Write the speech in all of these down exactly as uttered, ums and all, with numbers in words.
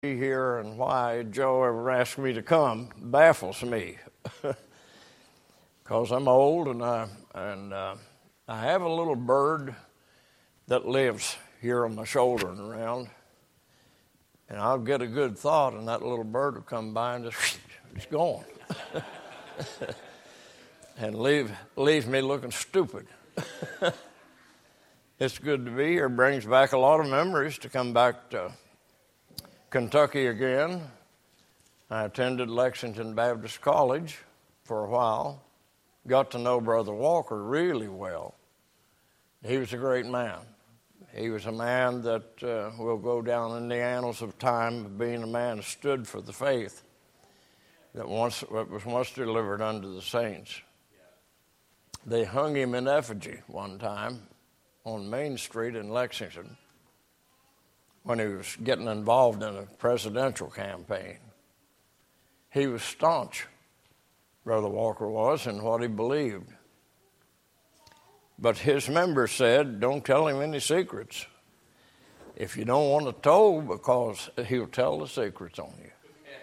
Here and why Joe ever asked me to come baffles me, because I'm old and I and uh, I have a little bird that lives here on my shoulder and around, and I'll get a good thought and that little bird will come by and just it's gone, and leave leaves me looking stupid. It's good to be here. Brings back a lot of memories to come back to Kentucky again. I attended Lexington Baptist College for a while. Got to know Brother Walker really well. He was a great man. He was a man that uh, will go down in the annals of time of being a man who stood for the faith that once that was once delivered unto the saints. They hung him in effigy one time on Main Street in Lexington when he was getting involved in a presidential campaign. He was staunch, Brother Walker was, in what he believed. But his members said, don't tell him any secrets. If you don't want it told, because he'll tell the secrets on you.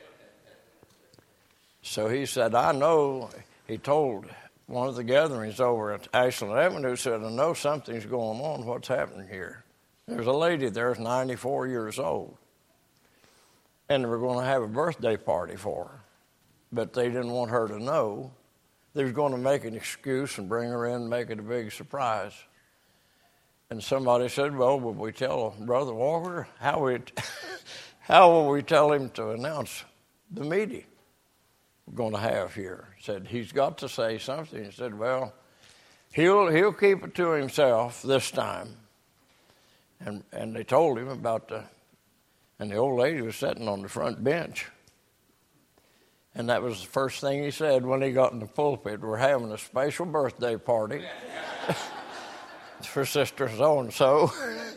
So he said, I know, he told one of the gatherings over at Ashland Avenue, said, I know something's going on. What's happening here? There's a lady there who's ninety-four years old, and they were going to have a birthday party for her, but they didn't want her to know. They were going to make an excuse and bring her in and make it a big surprise. And somebody said, well, will we tell Brother Walker? How, we, how will we tell him to announce the meeting we're going to have here? Said, he's got to say something. He said, well, he'll, he'll keep it to himself this time. And and they told him about the, and the old lady was sitting on the front bench. And that was the first thing he said when he got in the pulpit. We're having a special birthday party for Sister so-and-so.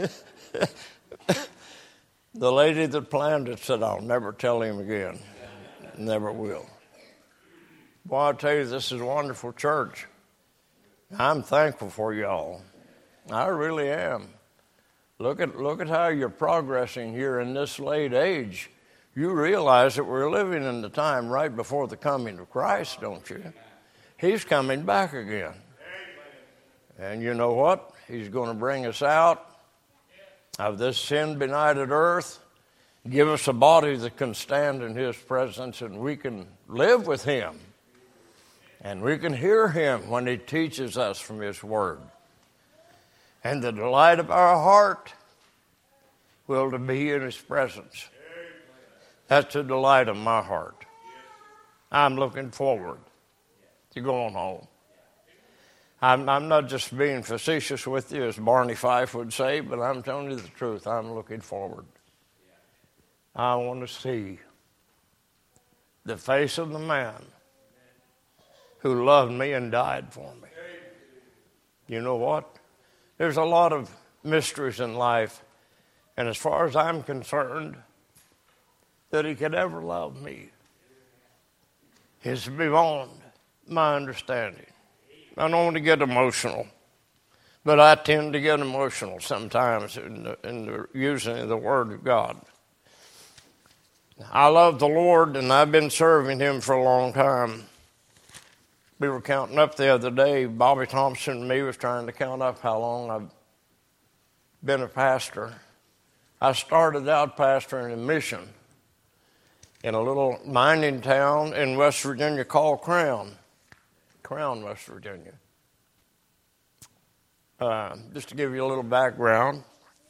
The lady that planned it said, I'll never tell him again. Never will. Boy, I tell you, this is a wonderful church. I'm thankful for y'all. I really am. Look at look at how you're progressing here in this late age. You realize that we're living in the time right before the coming of Christ, don't you? He's coming back again. And you know what? He's going to bring us out of this sin-benighted earth, give us a body that can stand in His presence, and we can live with Him. And we can hear Him when He teaches us from His Word. And the delight of our heart will to be in His presence. That's the delight of my heart. I'm looking forward to going home. I'm, I'm not just being facetious with you, as Barney Fife would say, but I'm telling you the truth. I'm looking forward. I want to see the face of the man who loved me and died for me. You know what? There's a lot of mysteries in life, and as far as I'm concerned, that He could ever love me is beyond my understanding. I don't want to get emotional, but I tend to get emotional sometimes in, the, in the using the Word of God. I love the Lord, and I've been serving Him for a long time. We were counting up the other day. Bobby Thompson and me was trying to count up how long I've been a pastor. I started out pastoring a mission in a little mining town in West Virginia called Crown. Crown, West Virginia. Uh, just to give you a little background,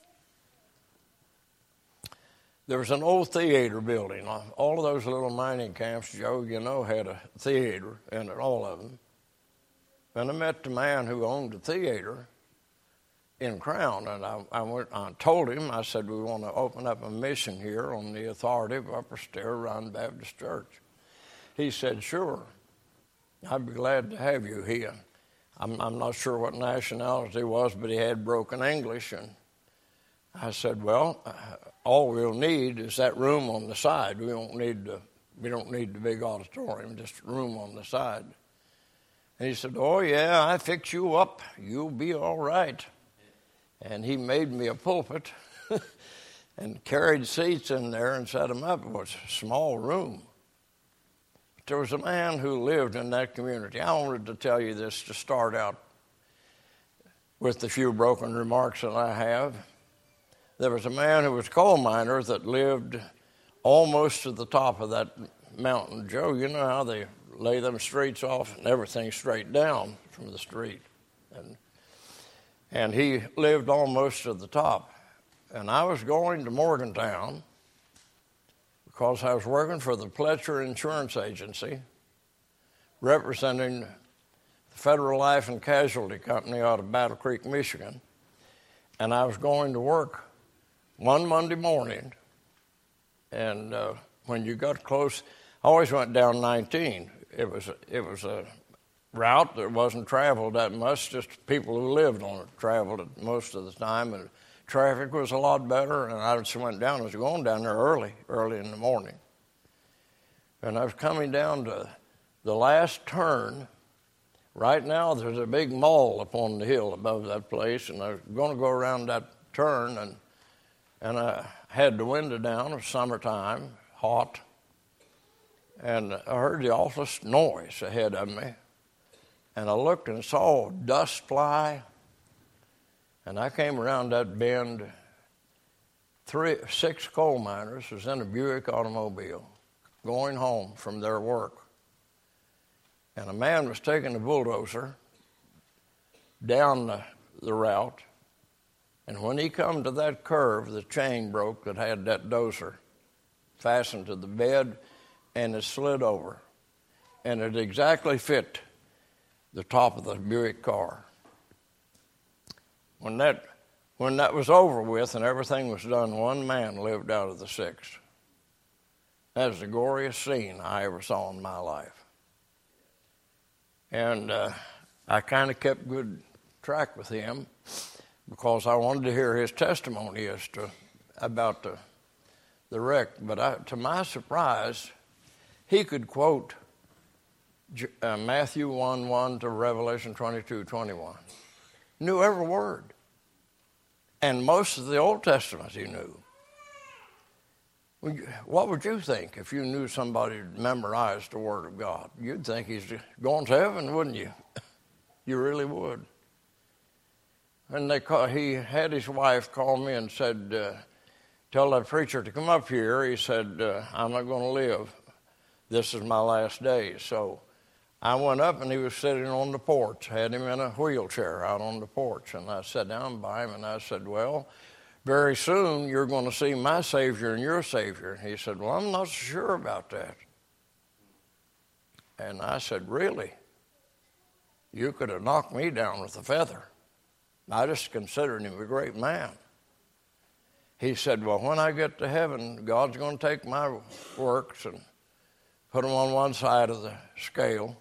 there was an old theater building. All of those little mining camps, Joe, you know, had a theater in it, all of them. And I met the man who owned the theater in Crown, and I, I, went, I told him, I said, we want to open up a mission here on the authority of Upper Stair Run Baptist Church. He said, sure, I'd be glad to have you here. I'm, I'm not sure what nationality he was, but he had broken English, and I said, well, uh, all we'll need is that room on the side. We don't need the, we don't need the big auditorium, just room on the side. And he said, oh, yeah, I fix you up. You'll be all right. And he made me a pulpit and carried seats in there and set them up. It was a small room. But there was a man who lived in that community. I wanted to tell you this to start out with the few broken remarks that I have. There was a man who was a coal miner that lived almost to the top of that mountain. Joe, you know how they lay them streets off and everything straight down from the street. And, and he lived almost to the top. And I was going to Morgantown because I was working for the Pletcher Insurance Agency, representing the Federal Life and Casualty Company out of Battle Creek, Michigan. And I was going to work one Monday morning, and uh, when you got close, I always went down nineteen. It was a, it was a route that wasn't traveled that much. Just people who lived on it traveled it most of the time, and traffic was a lot better. And I just went down. I was going down there early, early in the morning, and I was coming down to the last turn. Right now, there's a big mall up on the hill above that place, and I was going to go around that turn, and and I had the window down. It was summertime, hot, and I heard the awfulest noise ahead of me, and I looked and saw dust fly, and I came around that bend. Three, six coal miners was in a Buick automobile going home from their work. And a man was taking a bulldozer down the, the route, and when he come to that curve, the chain broke that had that dozer fastened to the bed, and it slid over. And it exactly fit the top of the Buick car. When that, when that was over with and everything was done, one man lived out of the six. That was the goriest scene I ever saw in my life. And uh, I kind of kept good track with him because I wanted to hear his testimony as to about the the wreck. But I, to my surprise, he could quote uh, Matthew one one to Revelation twenty-two twenty-one. Knew every word. And most of the Old Testament he knew. What would you think if you knew somebody memorized the Word of God? You'd think he's going to heaven, wouldn't you? You really would. And they call, he had his wife call me and said, uh, tell that preacher to come up here. He said, uh, I'm not going to live. This is my last day. So I went up, and he was sitting on the porch. Had him in a wheelchair out on the porch. And I sat down by him, and I said, well, very soon you're going to see my Savior and your Savior. And he said, well, I'm not sure about that. And I said, really? You could have knocked me down with a feather. I just considered him a great man. He said, well, when I get to heaven, God's going to take my works and put them on one side of the scale,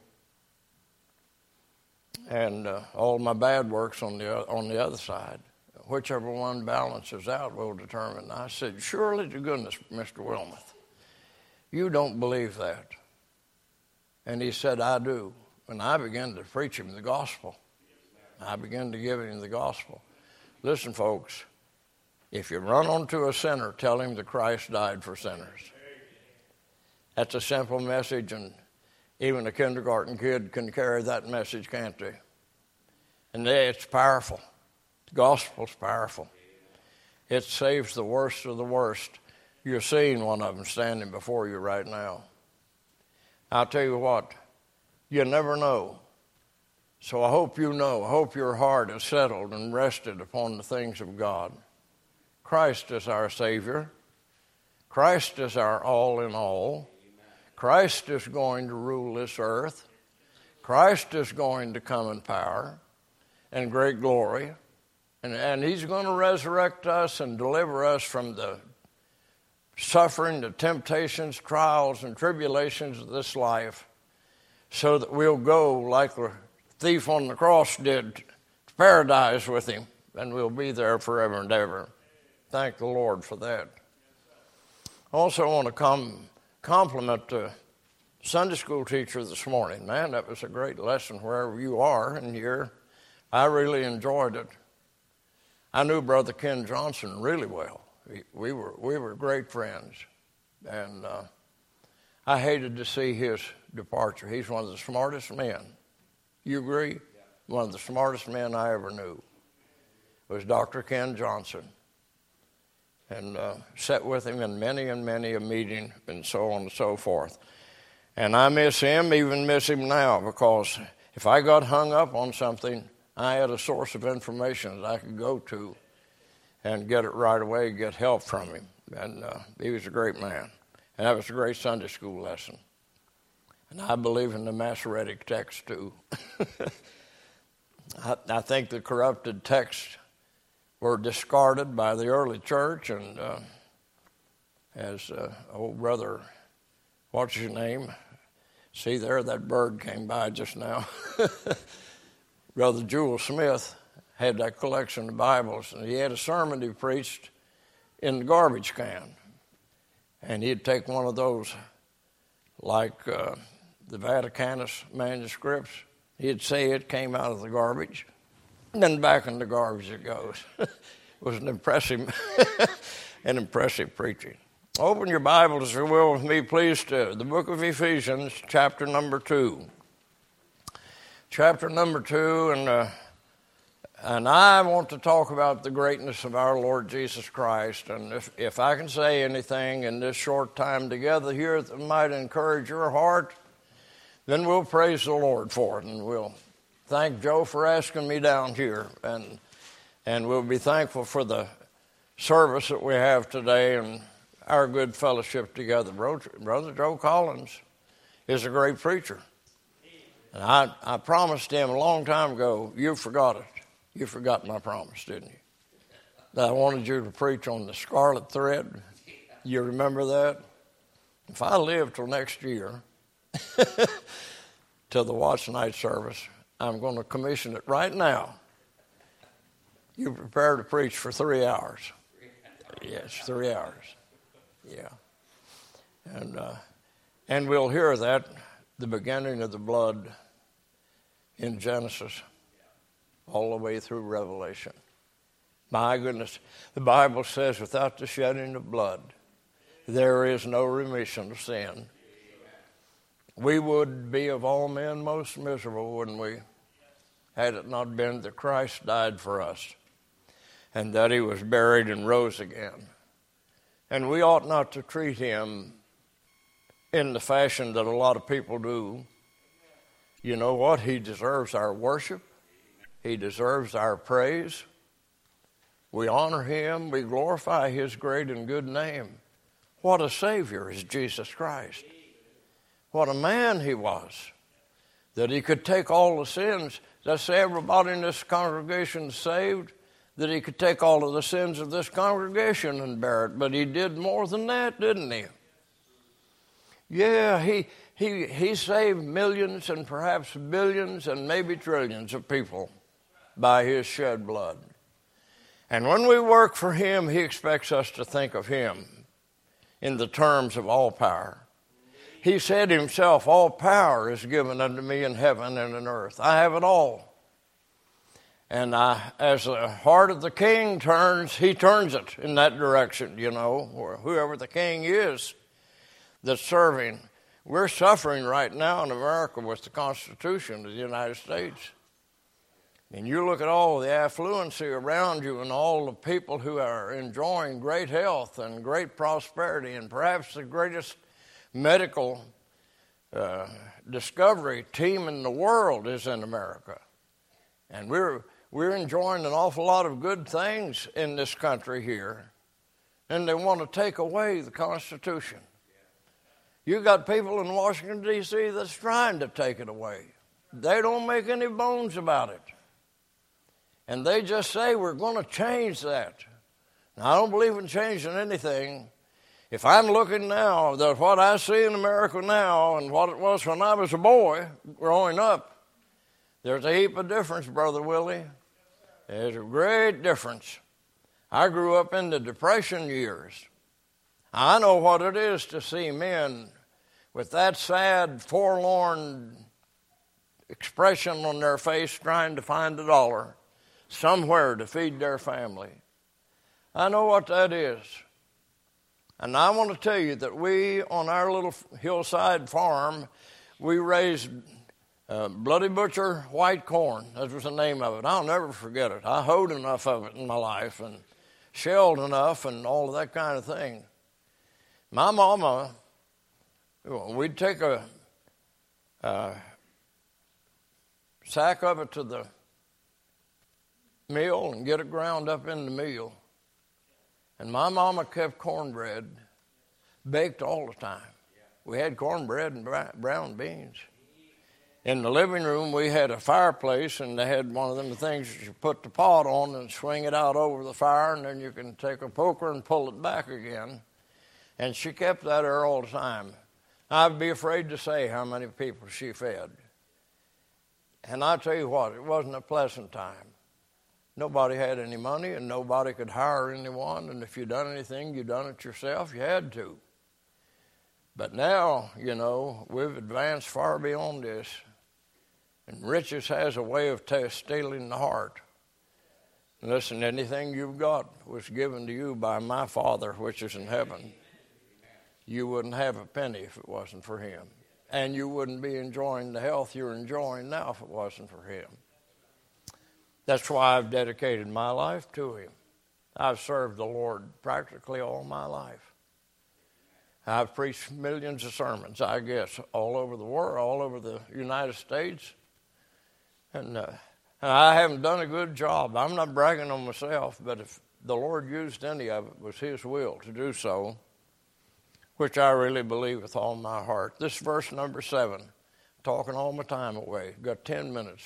and uh, all my bad works on the on the other side. Whichever one balances out will determine. I said, surely to goodness, Mister Wilmoth, you don't believe that. And he said, I do. And I began to preach him the gospel. I began to give him the gospel. Listen, folks, if you run onto a sinner, tell him that Christ died for sinners. That's a simple message, and even a kindergarten kid can carry that message, can't they? And it's powerful. The gospel's powerful. It saves the worst of the worst. You're seeing one of them standing before you right now. I'll tell you what, you never know. So I hope you know. I hope your heart is settled and rested upon the things of God. Christ is our Savior. Christ is our all in all. Christ is going to rule this earth. Christ is going to come in power and great glory. And, and he's going to resurrect us and deliver us from the suffering, the temptations, trials, and tribulations of this life, so that we'll go like the thief on the cross did to paradise with him, and we'll be there forever and ever. Thank the Lord for that. I also want to com- compliment the Sunday school teacher this morning. Man, that was a great lesson wherever you are in here. I really enjoyed it. I knew Brother Ken Johnson really well. We, we were we were great friends, and uh, I hated to see his departure. He's one of the smartest men. You agree? Yeah. One of the smartest men I ever knew was Doctor Ken Johnson, and uh, sat with him in many and many a meeting, and so on and so forth. And I miss him, even miss him now, because if I got hung up on something, I had a source of information that I could go to and get it right away, get help from him. And uh, he was a great man. And that was a great Sunday school lesson. And I believe in the Masoretic text, too. I, I think the corrupted texts were discarded by the early church, and uh, as uh, old brother, what's his name? See there, that bird came by just now. Brother Jewel Smith had that collection of Bibles, and he had a sermon he preached in the garbage can. And he'd take one of those, like uh, the Vaticanus manuscripts. He'd say it came out of the garbage, and then back in the garbage it goes. It was an impressive, an impressive preaching. Open your Bibles, if you will, with me, please, to the book of Ephesians, chapter number two. Chapter number two, and uh, and I want to talk about the greatness of our Lord Jesus Christ. And if, if I can say anything in this short time together here that might encourage your heart, then we'll praise the Lord for it, and we'll thank Joe for asking me down here, and and we'll be thankful for the service that we have today and our good fellowship together. Brother Joe Collins is a great preacher. And I, I promised him a long time ago, you forgot it. You forgot my promise, didn't you? That I wanted you to preach on the scarlet thread. You remember that? If I live till next year, till the watch night service, I'm going to commission it right now. You prepare to preach for three hours. Yes, three hours. Yeah. And uh, and we'll hear that, the beginning of the blood in Genesis, all the way through Revelation. My goodness, the Bible says without the shedding of blood, there is no remission of sin. We would be of all men most miserable, wouldn't we, had it not been that Christ died for us and that he was buried and rose again. And we ought not to treat him in the fashion that a lot of people do. You know what? He deserves our worship. He deserves our praise. We honor him. We glorify his great and good name. What a Savior is Jesus Christ. What a man he was, that he could take all the sins. Let's say everybody in this congregation is saved, that he could take all of the sins of this congregation and bear it. But he did more than that, didn't he? Yeah, he he he saved millions and perhaps billions and maybe trillions of people by his shed blood. And when we work for him, he expects us to think of him in the terms of all power. He said himself, all power is given unto me in heaven and in earth. I have it all. And I, as the heart of the king turns, he turns it in that direction, you know, or whoever the king is that's serving. We're suffering right now in America with the Constitution of the United States. And you look at all the affluency around you and all the people who are enjoying great health and great prosperity and perhaps the greatest medical uh, discovery team in the world is in America. And we're we're enjoying an awful lot of good things in this country here, and they want to take away the Constitution. You got people in Washington, D C that's trying to take it away. They don't make any bones about it. And they just say, we're going to change that. Now, I don't believe in changing anything. If I'm looking now at what I see in America now and what it was when I was a boy growing up, there's a heap of difference, Brother Willie. There's a great difference. I grew up in the Depression years. I know what it is to see men with that sad, forlorn expression on their face trying to find a dollar somewhere to feed their family. I know what that is. And I want to tell you that we, on our little hillside farm, we raised uh, Bloody Butcher white corn. That was the name of it. I'll never forget it. I hoed enough of it in my life and shelled enough and all of that kind of thing. My mama, we'd take a, a sack of it to the mill and get it ground up in the mill. And my mama kept cornbread baked all the time. We had cornbread and brown beans. In the living room, we had a fireplace, and they had one of them things that you put the pot on and swing it out over the fire, and then you can take a poker and pull it back again. And she kept that there all the time. I'd be afraid to say how many people she fed. And I tell you what, it wasn't a pleasant time. Nobody had any money, and nobody could hire anyone, and if you done anything, you done it yourself. You had to. But now, you know, we've advanced far beyond this. And riches has a way of t- stealing the heart. Listen, anything you've got was given to you by my Father, which is in heaven. You wouldn't have a penny if it wasn't for him. And you wouldn't be enjoying the health you're enjoying now if it wasn't for him. That's why I've dedicated my life to him. I've served the Lord practically all my life. I've preached millions of sermons, I guess, all over the world, all over the United States. And, uh, and I haven't done a good job. I'm not bragging on myself, but if the Lord used any of it, it was his will to do so, which I really believe with all my heart. This is verse number seven, talking all my time away. Got ten minutes.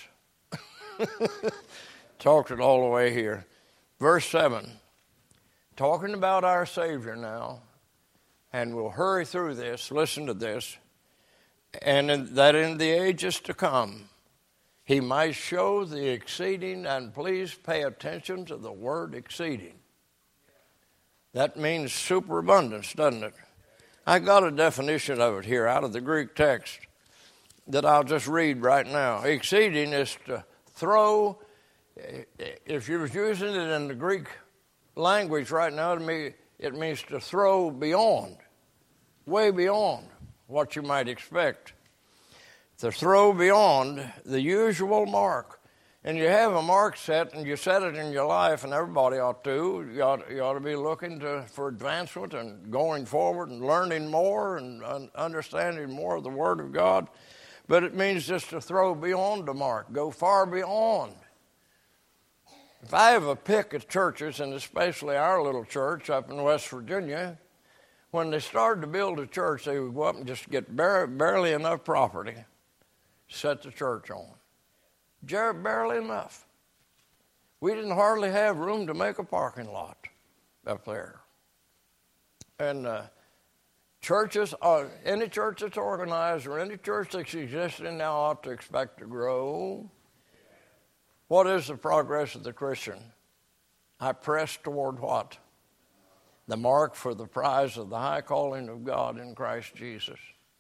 Talked it all the way here. Verse seven, talking about our Savior now, and we'll hurry through this. Listen to this. And in, that in the ages to come, he might show the exceeding, and please pay attention to the word exceeding. That means superabundance, doesn't it? I got a definition of it here out of the Greek text that I'll just read right now. Exceeding is to throw, if you was using it in the Greek language right now, it means to throw beyond, way beyond what you might expect. To throw beyond the usual mark. And you have a mark set, and you set it in your life, and everybody ought to. You ought, you ought to be looking to, for advancement and going forward and learning more and un- understanding more of the Word of God. But it means just to throw beyond the mark, go far beyond. If I have a pick at churches, and especially our little church up in West Virginia, when they started to build a church, they would go up and just get bare, barely enough property, set the church on. Barely enough. We didn't hardly have room to make a parking lot up there. And uh, churches, uh, any church that's organized or any church that's existing now ought to expect to grow. What is the progress of the Christian? I press toward what? The mark for the prize of the high calling of God in Christ Jesus.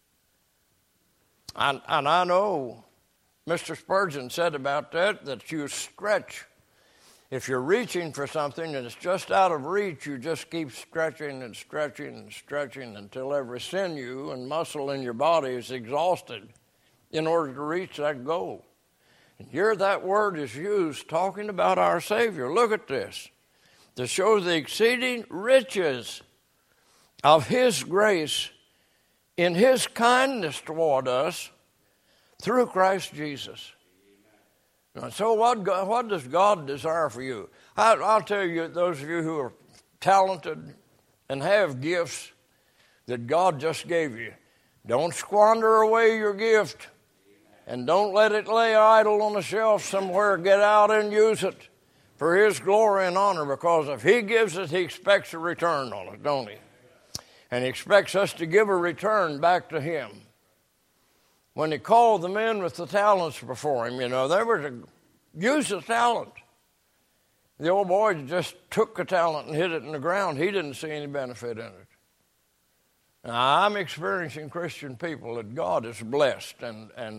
And, and I know Mister Spurgeon said about that, that you stretch. If you're reaching for something and it's just out of reach, you just keep stretching and stretching and stretching until every sinew and muscle in your body is exhausted in order to reach that goal. And here that word is used talking about our Savior. Look at this. To show the exceeding riches of his grace in his kindness toward us through Christ Jesus. And so what, God, what does God desire for you? I, I'll tell you, those of you who are talented and have gifts that God just gave you, don't squander away your gift. And don't let it lay idle on a shelf somewhere. Get out and use it for his glory and honor, because if he gives it, he expects a return on it, don't he? And he expects us to give a return back to him. When he called the men with the talents before him, you know, they were to use the talent. The old boy just took the talent and hid it in the ground. He didn't see any benefit in it. Now, I'm experiencing Christian people that God is blessed, and, and,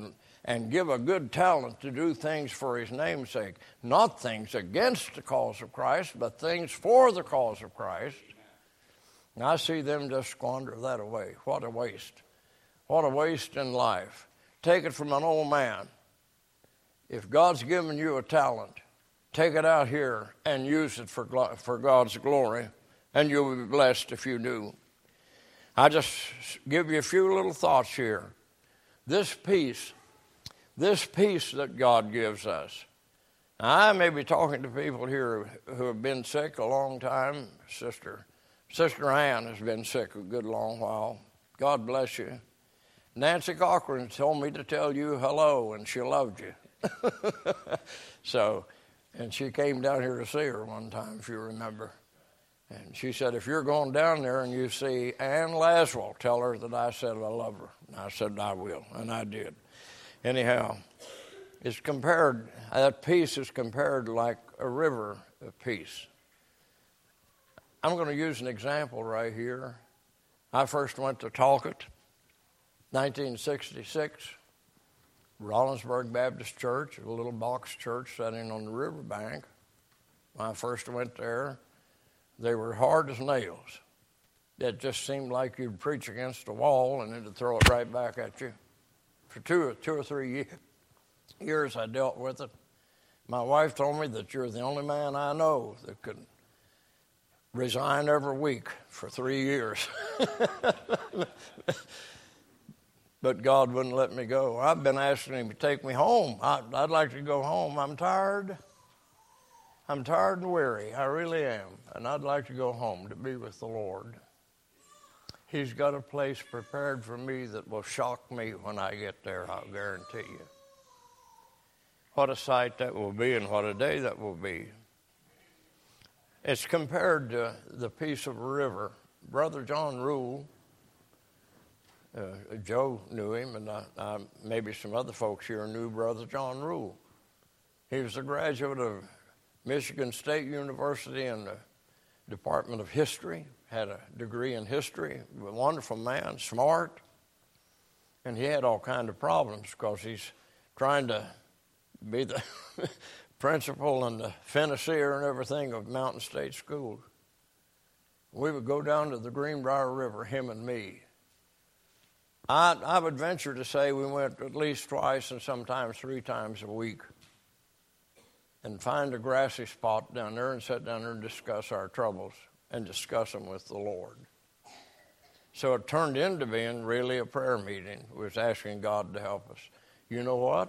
and give a good talent to do things for his name's sake. Not things against the cause of Christ, but things for the cause of Christ. And I see them just squander that away. What a waste. What a waste in life. Take it from an old man. If God's given you a talent, take it out here and use it for, for God's glory, and you'll be blessed if you do. I just give you a few little thoughts here. This peace, this peace that God gives us. Now, I may be talking to people here who have been sick a long time. Sister, Sister Ann has been sick a good long while. God bless you. Nancy Cochran told me to tell you hello, and she loved you. So, and she came down here to see her one time, if you remember. And she said, if you're going down there and you see Ann Laswell, tell her that I said I love her. And I said, I will. And I did. Anyhow, it's compared, that peace is compared like a river of peace. I'm going to use an example right here. I first went to Talcott, nineteen sixty-six, Rollinsburg Baptist Church, a little box church sitting on the riverbank. When I first went there, they were hard as nails. It just seemed like you'd preach against a wall and it'd throw it right back at you. For two or, two or three years I dealt with it. My wife told me that you're the only man I know that could resign every week for three years. But God wouldn't let me go. I've been asking him to take me home. I, I'd like to go home. I'm tired. I'm tired and weary. I really am. And I'd like to go home to be with the Lord. He's got a place prepared for me that will shock me when I get there, I'll guarantee you. What a sight that will be and what a day that will be. It's compared to the peace of a river. Brother John Rule, uh, Joe knew him, and I, I, maybe some other folks here knew Brother John Rule. He was a graduate of Michigan State University in the Department of History, had a degree in history, a wonderful man, smart, and he had all kinds of problems because he's trying to be the principal and the financier and everything of Mountain State School. We would go down to the Greenbrier River, him and me. I, I would venture to say we went at least twice and sometimes three times a week and find a grassy spot down there and sit down there and discuss our troubles and discuss them with the Lord. So it turned into being really a prayer meeting. We was asking God to help us. You know what?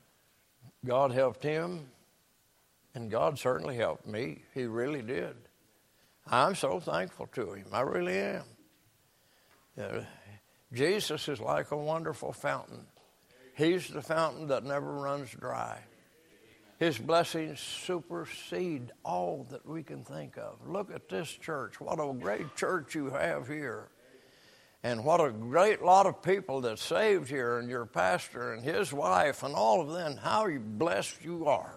God helped him, and God certainly helped me. He really did. I'm so thankful to him. I really am. Uh, Jesus is like a wonderful fountain. He's the fountain that never runs dry. His blessings supersede all that we can think of. Look at this church. What a great church you have here. And what a great lot of people that's saved here, and your pastor and his wife and all of them. How blessed you are.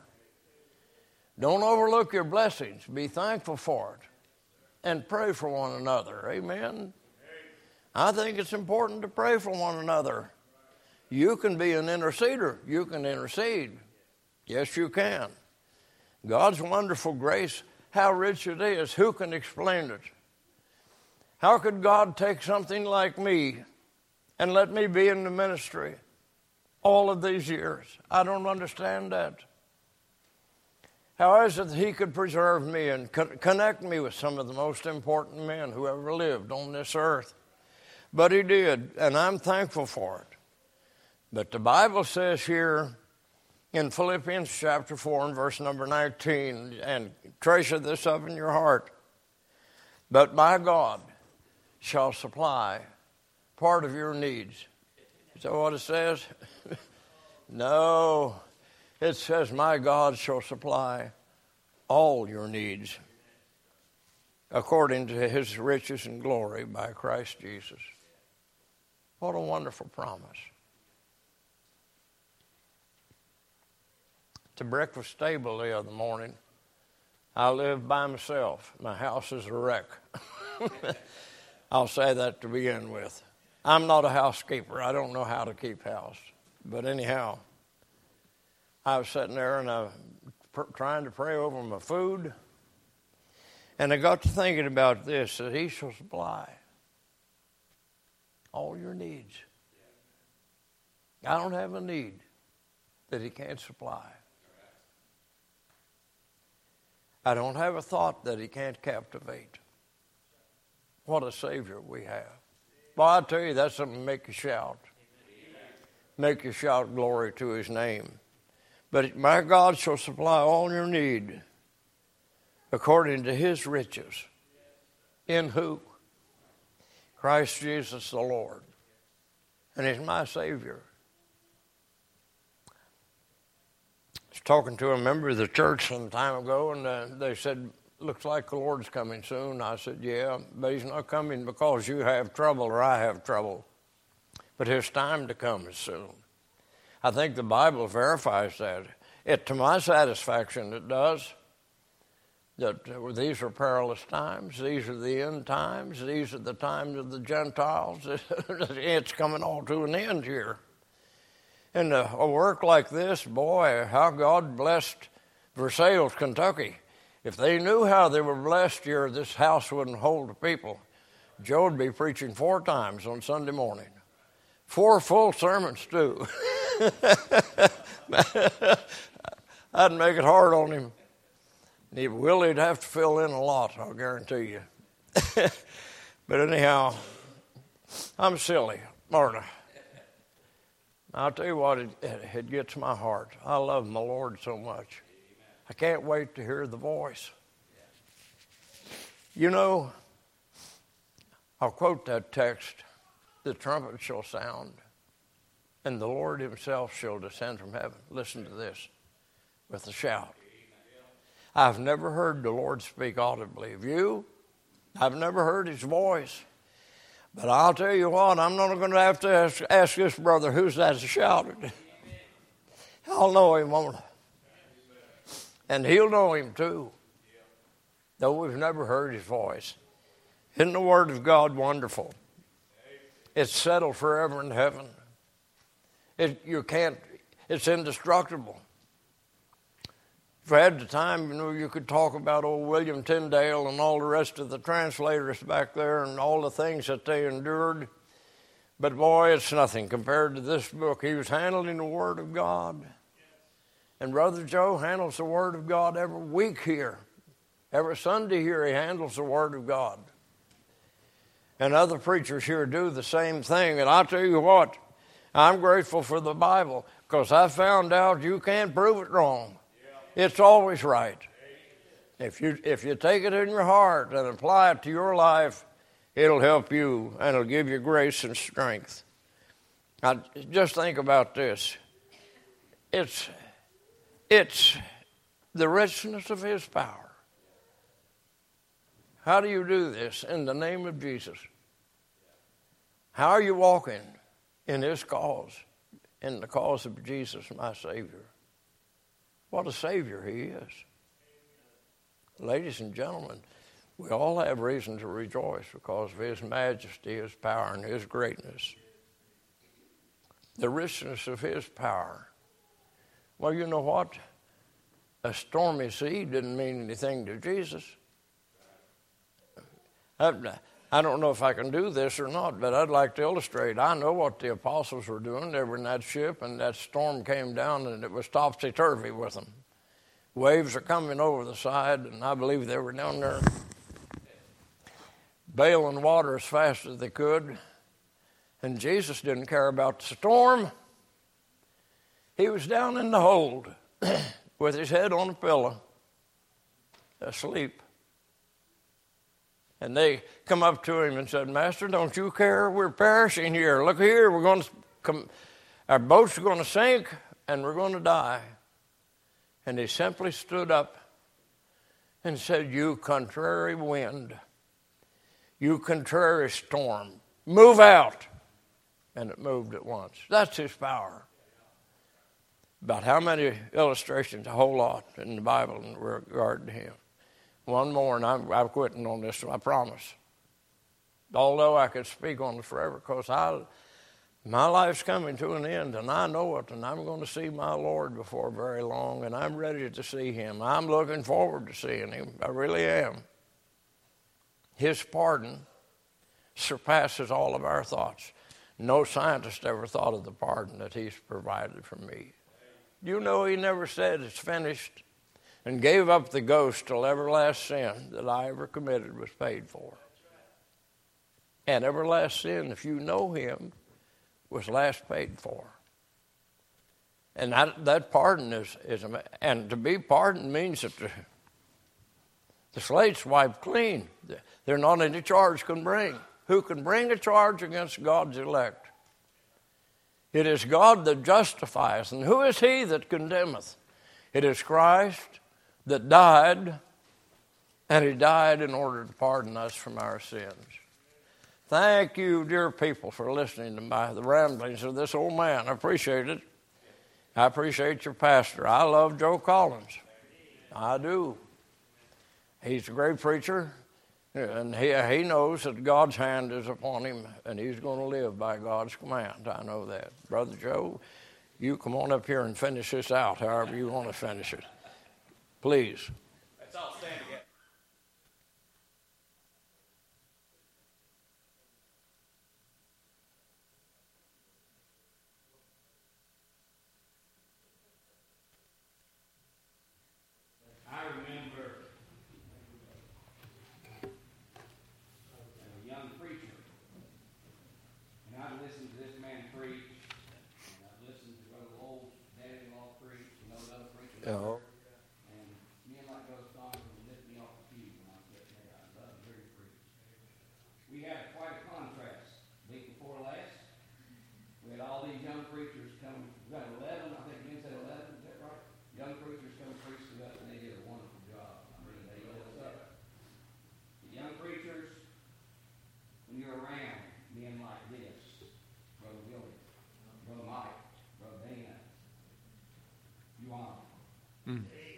Don't overlook your blessings. Be thankful for it. And pray for one another. Amen? I think it's important to pray for one another. You can be an interceder. You can intercede. Yes, you can. God's wonderful grace, how rich it is. Who can explain it? How could God take something like me and let me be in the ministry all of these years? I don't understand that. How is it that he could preserve me and co- connect me with some of the most important men who ever lived on this earth? But he did, and I'm thankful for it. But the Bible says here, in Philippians chapter four and verse number nineteen, and treasure this up in your heart, but my God shall supply part of your needs. Is that what it says? No, it says my God shall supply all your needs according to his riches and glory by Christ Jesus. What a wonderful promise. At the breakfast table the other morning, I live by myself. My house is a wreck. I'll say that to begin with. I'm not a housekeeper. I don't know how to keep house. But anyhow, I was sitting there and I was pr- trying to pray over my food. And I got to thinking about this, that he shall supply all your needs. I don't have a need that he can't supply. I don't have a thought that he can't captivate. What a Savior we have. Well, I tell you, that's something to make you shout. Make you shout glory to his name. But my God shall supply all your need according to his riches. In who? Christ Jesus the Lord. And he's my Savior. I was talking to a member of the church some time ago, and uh, they said, looks like the Lord's coming soon. I said, yeah, but he's not coming because you have trouble or I have trouble. But his time to come is soon. I think the Bible verifies that. It, to my satisfaction, it does. That uh, these are perilous times. These are the end times. These are the times of the Gentiles. It's coming all to an end here. And uh, a work like this, boy, how God blessed Versailles, Kentucky. If they knew how they were blessed here, this house wouldn't hold the people. Joe would be preaching four times on Sunday morning. Four full sermons, too. I'd make it hard on him. He, Willie'd have to fill in a lot, I'll guarantee you. But anyhow, I'm silly, aren't I? I'll tell you what, it, it gets my heart. I love my Lord so much. I can't wait to hear the voice. You know, I'll quote that text, the trumpet shall sound, and the Lord himself shall descend from heaven. Listen to this, with a shout. I've never heard the Lord speak audibly. Have you? I've never heard his voice. But I'll tell you what, I'm not going to have to ask, ask this brother, who's that shouted? I'll know him, won't I? And he'll know him too, though we've never heard his voice. Isn't the word of God wonderful? It's settled forever in heaven. It, you can't, it's indestructible. If I had the time, you know, you could talk about old William Tyndale and all the rest of the translators back there and all the things that they endured. But boy, it's nothing compared to this book. He was handling the Word of God. And Brother Joe handles the Word of God every week here. Every Sunday here he handles the Word of God. And other preachers here do the same thing. And I'll tell you what, I'm grateful for the Bible because I found out you can't prove it wrong. It's always right. If you if you take it in your heart and apply it to your life, it'll help you and it'll give you grace and strength. Now, just think about this. It's it's the richness of his power. How do you do this? In the name of Jesus. How are you walking in his cause, in the cause of Jesus, my Savior? What a Savior he is. Ladies and gentlemen, we all have reason to rejoice because of his majesty, his power, and his greatness. The richness of his power. Well, you know what? A stormy sea didn't mean anything to Jesus. I, I don't know if I can do this or not, but I'd like to illustrate. I know what the apostles were doing. They were in that ship, and that storm came down, and it was topsy-turvy with them. Waves are coming over the side, and I believe they were down there bailing water as fast as they could. And Jesus didn't care about the storm. He was down in the hold with his head on a pillow, asleep. And they come up to him and said, Master, don't you care? We're perishing here. Look here, we're going to come, our boats are going to sink, and we're going to die. And he simply stood up and said, you contrary wind, you contrary storm, move out. And it moved at once. That's his power. About how many illustrations? A whole lot in the Bible in regard to him. One more, and I'm, I'm quitting on this, I promise. Although I could speak on it forever, because I, My life's coming to an end, and I know it, and I'm going to see my Lord before very long, and I'm ready to see him. I'm looking forward to seeing him. I really am. His pardon surpasses all of our thoughts. No scientist ever thought of the pardon that he's provided for me. You know, he never said it's finished and gave up the ghost till every last sin that I ever committed was paid for. And every last sin, if you know him, was last paid for. And that, that pardon is, is, and to be pardoned means that the, the slate's wiped clean. There's not any charge can bring. Who can bring a charge against God's elect? It is God that justifies. And who is he that condemneth? It is Christ that died, and he died in order to pardon us from our sins. Thank you, dear people, for listening to my, the ramblings of this old man. I appreciate it. I appreciate your pastor. I love Joe Collins. I do. He's a great preacher, and he, he knows that God's hand is upon him, and he's going to live by God's command. I know that. Brother Joe, you come on up here and finish this out however you want to finish it. Please. Let's all stand together. I remember a young preacher, and I'd listened to this man preach, and I'd listened to Brother old daddy-in-law preach, and those other preachers. Oh. And me and like those songs would lift me off the pew when I was sitting there. I love hearing preach. We had quite a contrast. Week before last, we had all these young preachers come. We got eleven, I think you said eleven, is that right? Young preachers come preach to us, and they did a wonderful job. I mean, they lit us up. The young preachers, when you're around men like this, Brother Willie, Brother Mike, Brother Dana, you honor them. Mm.